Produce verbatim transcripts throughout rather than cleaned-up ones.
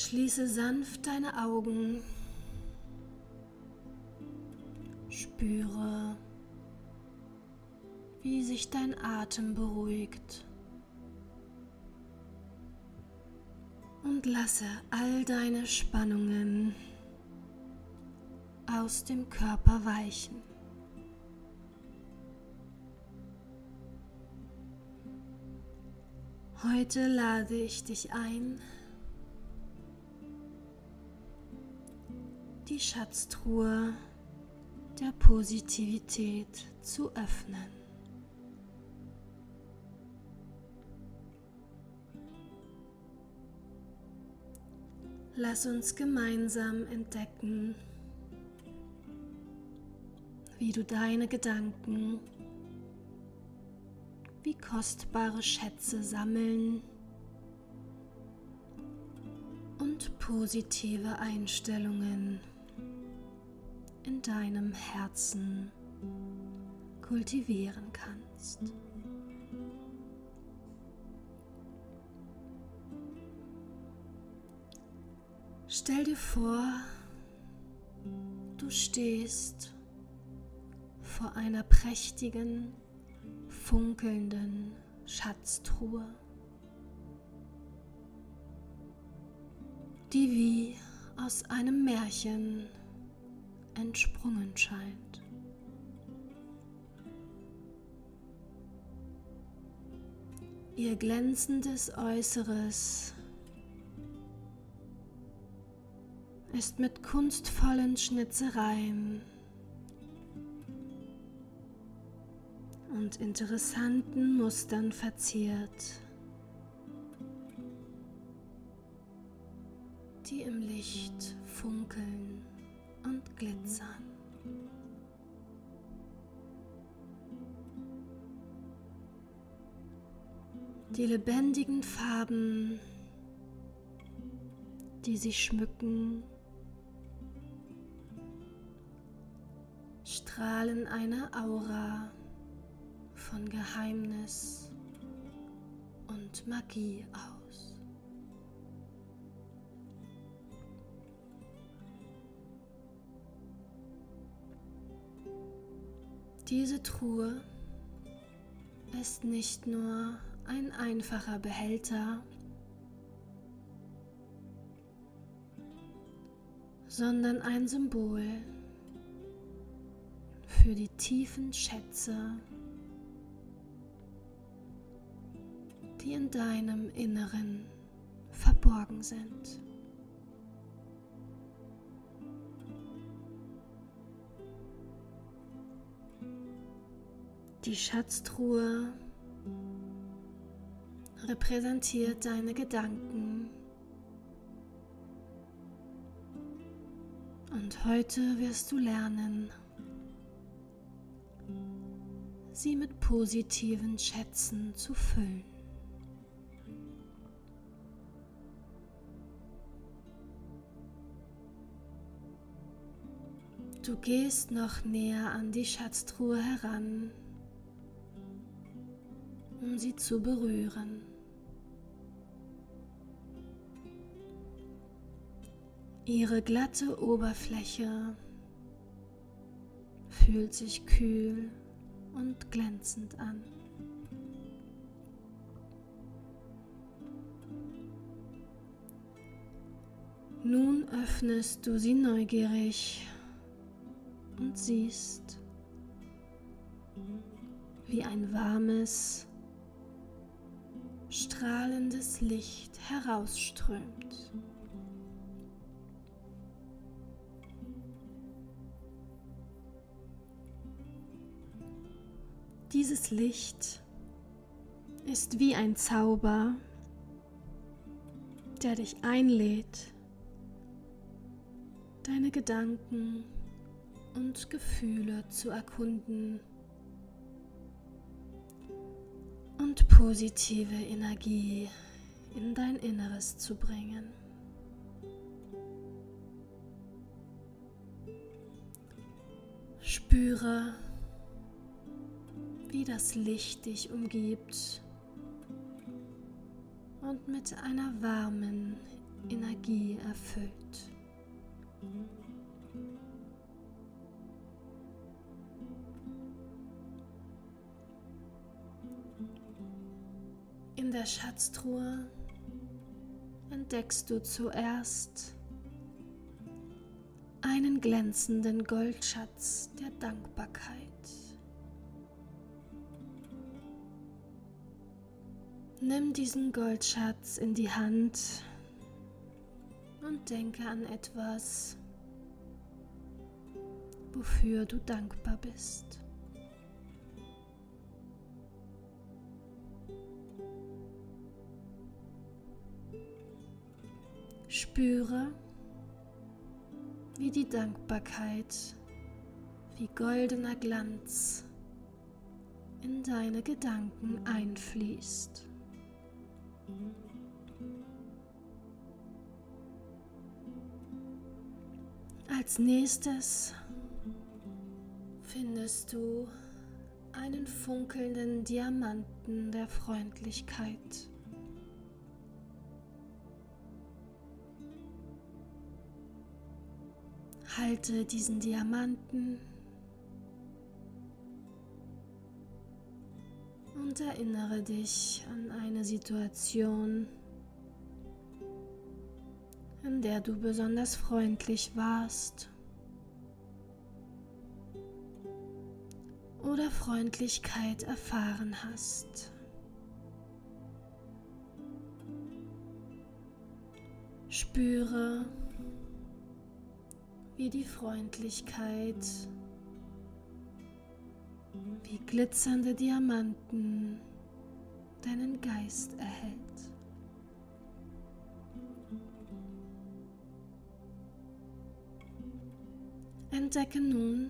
Schließe sanft deine Augen. Spüre, wie sich dein Atem beruhigt. Und lasse all deine Spannungen aus dem Körper weichen. Heute lade ich dich ein, die Schatztruhe der Positivität zu öffnen. Lass uns gemeinsam entdecken, wie du deine Gedanken wie kostbare Schätze sammeln und positive Einstellungen in deinem Herzen kultivieren kannst. Stell dir vor, du stehst vor einer prächtigen, funkelnden Schatztruhe, die wie aus einem Märchen entsprungen scheint. Ihr glänzendes Äußeres ist mit kunstvollen Schnitzereien und interessanten Mustern verziert, die im Licht funkeln und glitzern. Die lebendigen Farben, die sie schmücken, strahlen eine Aura von Geheimnis und Magie aus. Diese Truhe ist nicht nur ein einfacher Behälter, sondern ein Symbol für die tiefen Schätze, die in deinem Inneren verborgen sind. Die Schatztruhe repräsentiert deine Gedanken. Und heute wirst du lernen, sie mit positiven Schätzen zu füllen. Du gehst noch näher an die Schatztruhe heran, um sie zu berühren. Ihre glatte Oberfläche fühlt sich kühl und glänzend an. Nun öffnest du sie neugierig und siehst, wie ein warmes, strahlendes Licht herausströmt. Dieses Licht ist wie ein Zauber, der dich einlädt, deine Gedanken und Gefühle zu erkunden und positive Energie in dein Inneres zu bringen. Spüre, wie das Licht dich umgibt und mit einer warmen, Energie erfüllt. In der Schatztruhe entdeckst du zuerst einen glänzenden Goldschatz der Dankbarkeit. Nimm diesen Goldschatz in die Hand und denke an etwas, wofür du dankbar bist. Spüre, wie die Dankbarkeit wie goldener Glanz in deine Gedanken einfließt. Als nächstes findest du einen funkelnden Diamanten der Freundlichkeit. Halte diesen Diamanten und erinnere dich an eine Situation, in der du besonders freundlich warst oder Freundlichkeit erfahren hast. Spüre, wie die Freundlichkeit, wie glitzernde Diamanten deinen Geist erhält. Entdecke nun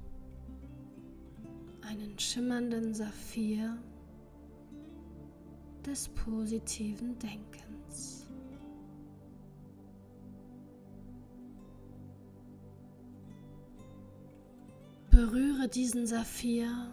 einen schimmernden Saphir des positiven Denkens. Berühre diesen Saphir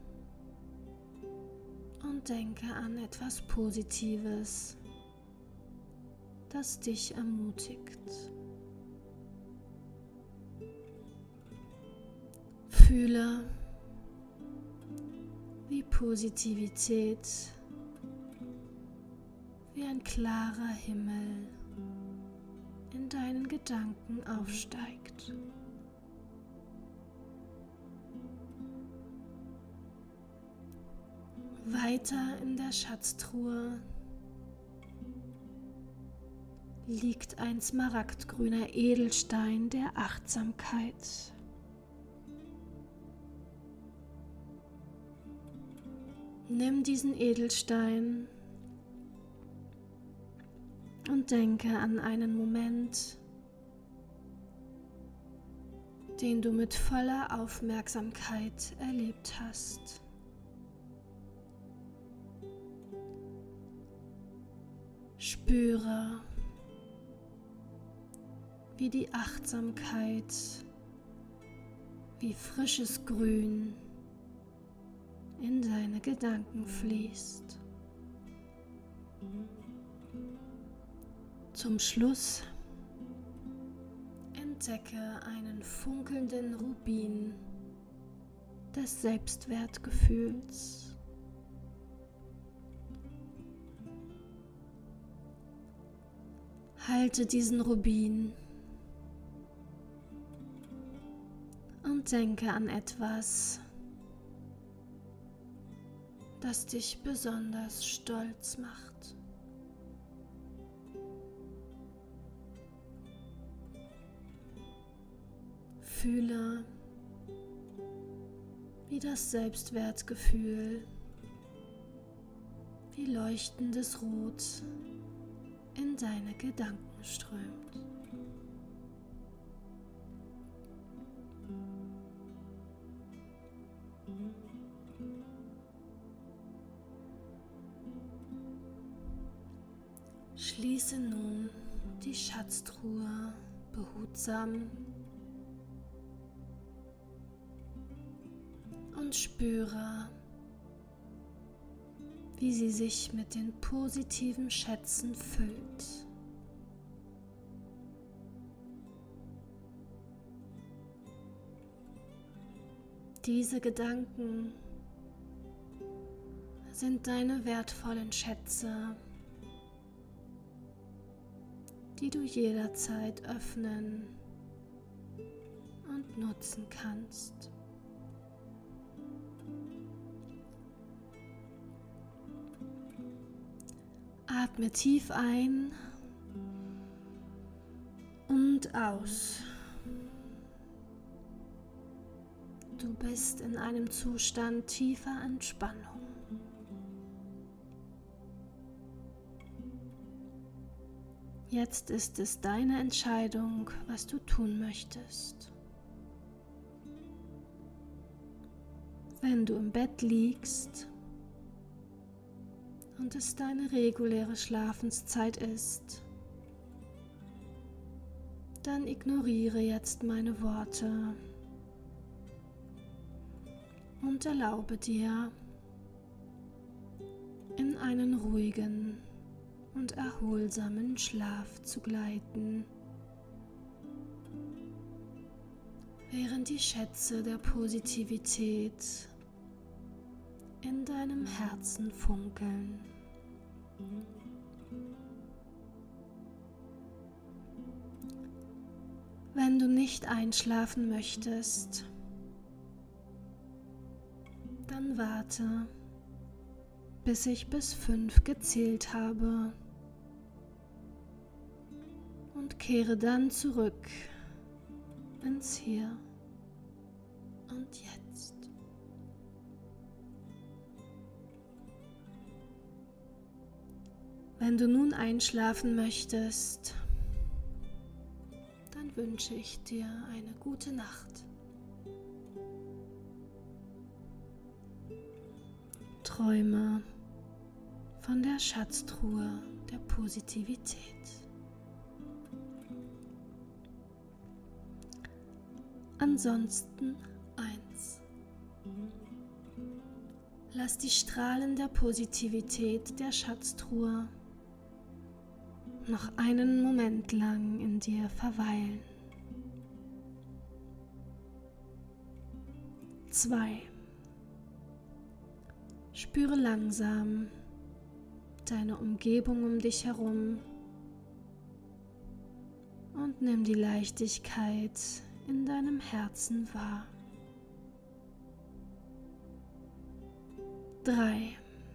und denke an etwas Positives, das dich ermutigt. Fühle, wie Positivität wie ein klarer Himmel in deinen Gedanken aufsteigt. Weiter in der Schatztruhe liegt ein smaragdgrüner Edelstein der Achtsamkeit. Nimm diesen Edelstein und denke an einen Moment, den du mit voller Aufmerksamkeit erlebt hast. Spüre, wie die Achtsamkeit, wie frisches Grün in deine Gedanken fließt. Zum Schluss entdecke einen funkelnden Rubin des Selbstwertgefühls. Halte diesen Rubin und denke an etwas, das dich besonders stolz macht. Fühle, wie das Selbstwertgefühl wie leuchtendes Rot in deine Gedanken strömt. Schließe nun die Schatztruhe behutsam und spüre, wie sie sich mit den positiven Schätzen füllt. Diese Gedanken sind deine wertvollen Schätze, die du jederzeit öffnen und nutzen kannst. Atme tief ein und aus. Du bist in einem Zustand tiefer Entspannung. Jetzt ist es deine Entscheidung, was du tun möchtest. Wenn du im Bett liegst und es deine reguläre Schlafenszeit ist, dann ignoriere jetzt meine Worte und erlaube dir, in einen ruhigen und erholsamen Schlaf zu gleiten, während die Schätze der Positivität in deinem Herzen funkeln. Wenn du nicht einschlafen möchtest, dann warte, bis ich bis fünf gezählt habe und kehre dann zurück ins Hier und Jetzt. Wenn du nun einschlafen möchtest, dann wünsche ich dir eine gute Nacht. Träume von der Schatztruhe der Positivität. Ansonsten eins. Lass die Strahlen der Positivität der Schatztruhe noch einen Moment lang in dir verweilen. zwei. Spüre langsam deine Umgebung um dich herum und nimm die Leichtigkeit in deinem Herzen wahr. drei.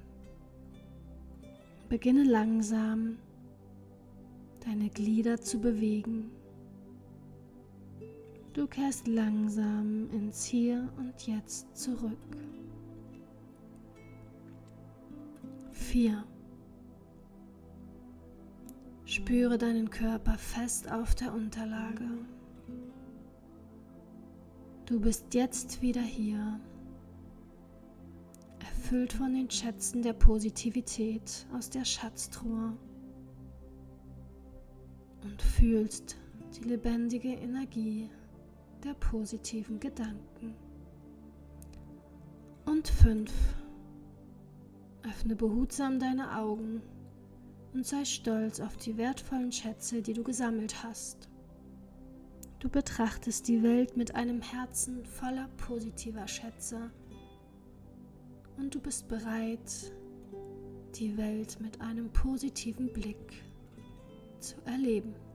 Beginne langsam deine Glieder zu bewegen. Du kehrst langsam ins Hier und Jetzt zurück. vier. Spüre deinen Körper fest auf der Unterlage. Du bist jetzt wieder hier, erfüllt von den Schätzen der Positivität aus der Schatztruhe und fühlst die lebendige Energie der positiven Gedanken. Und fünf. Öffne behutsam deine Augen und sei stolz auf die wertvollen Schätze, die du gesammelt hast. Du betrachtest die Welt mit einem Herzen voller positiver Schätze und du bist bereit, die Welt mit einem positiven Blick zu erleben.